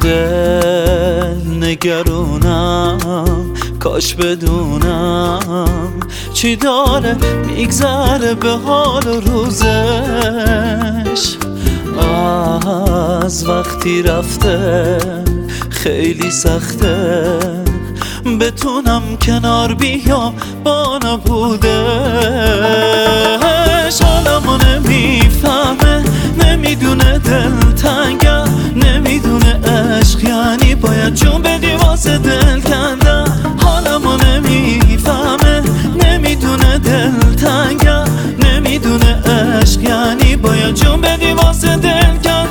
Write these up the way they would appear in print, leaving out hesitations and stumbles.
دل نگرونم، کاش بدونم چی داره میگذره به حال و روزش. از وقتی رفته خیلی سخته بتونم کنار بیام با نبودش. حالمو نمیفهمه، نمیدونه دلتنگم، نمیدونه عشق یعنی باید جون بدی واسه دل کندم. حالمو نمیفهمه، نمیدونه دلتنگم، نمیدونه عشق یعنی باید جون بدی واسه دل کندم.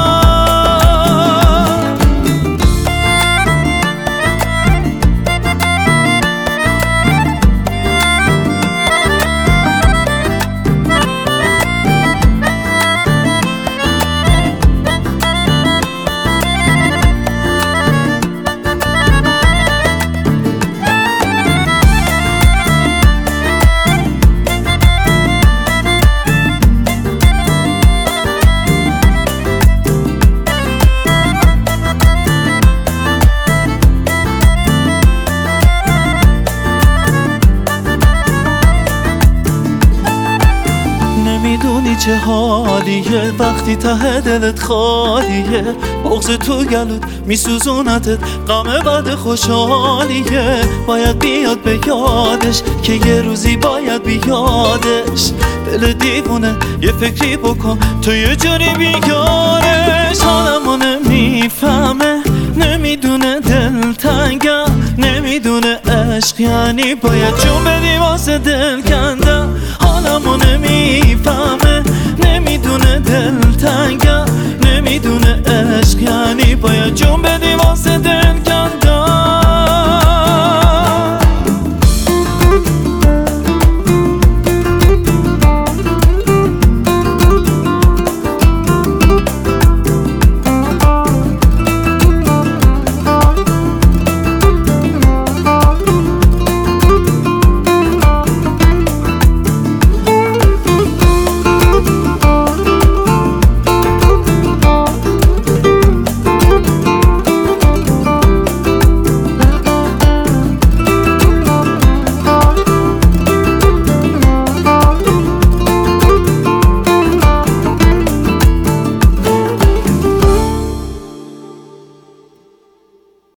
نمیدونی چه حالیه وقتی ته دلت خالیه، بغض تو گلوت میسوزونتت، غم بعد خوشحالیه. باید بیاد به یادش که یه روزی باید بیادش. دل دیوونه یه فکری بکن تو یه جوری بیارش. حالمو نمیفهمه، نمیدونه دلتنگم، نمیدونه عشق یعنی باید جون بدی واسه دل کندم. حالمو نمیفهمه، نمیدونه دلتنگم، نمیدونه عشق یعنی باید جون بدی واسه